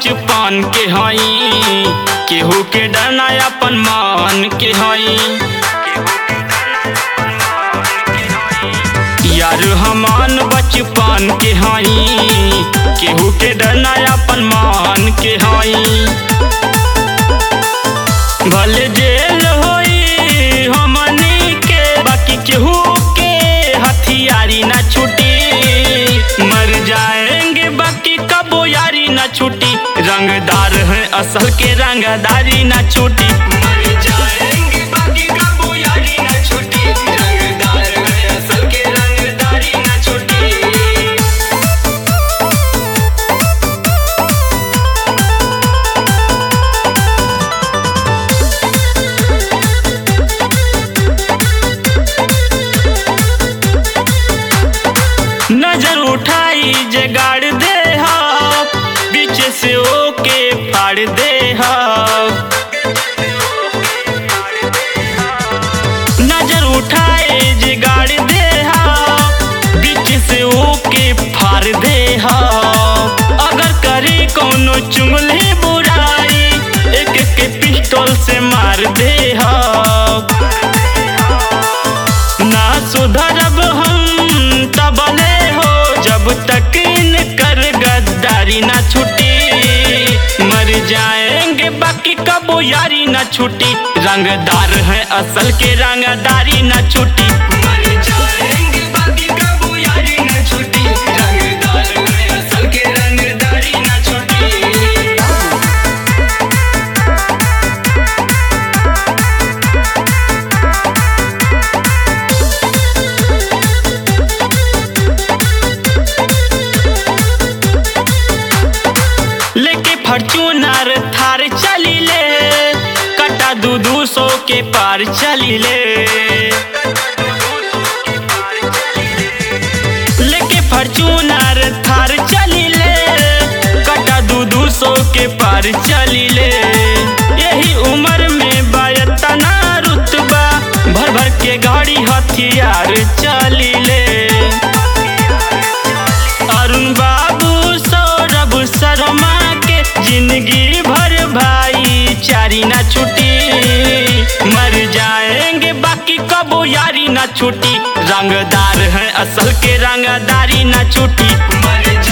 बचपन के हई, केहू के डरना अपन मान के हई। यार हमान बचपन के हई, केहू के डरना अपन मान के हई। भले जेल होई हमनी के, बाकी केहू के हथियारी ना छूटी। मर जाएंगे बाकी कबो यारी ना छूटी, रंगदार है असल के रंगदारी ना छूटी। मर जाएंगे बाकी कबो यारी ना छूटी, रंगदार है असल के रंगदारी ना छूटी। नजर उठाई जे गाड़ दे हा, बीच से ओके फाड़ दे हा। नजर उठाए जे गाड़ दे हा, बीच से ओके फाड़ दे हा। अगर करी कोनो चुगली बुराई, एक के पिस्टल से मार दे हा। ना सुधरब हम तबले हो, जब तक इनकर गद्दारी ना छूटी। मर जाएंगे बाकी कबो यारी ना छूटी, रंगदार है असल के रंगदारी ना छूटी। मर जाएंगे बाकी कबो यारी ना छूटी, रंगदार है असल के रंगदारी ना छूटी। लेके फॉर्च्यूनर थार चली ले, कटा 200 के पार चली ले। लेके फॉर्च्यूनर थार चली ले, कटा 200 के पार चली ले। यही उम्र में बायतना रुतबा, भर भर के गाड़ी हथियार चली ले। अरुण बाबू सौरभ शर्मा के जिंदगी भर भाईचारी ना छूटी। मर जाएंगे बाकी कबो यारी ना छूटी, रंगदार है असल के रंगदारी ना छूटी। मर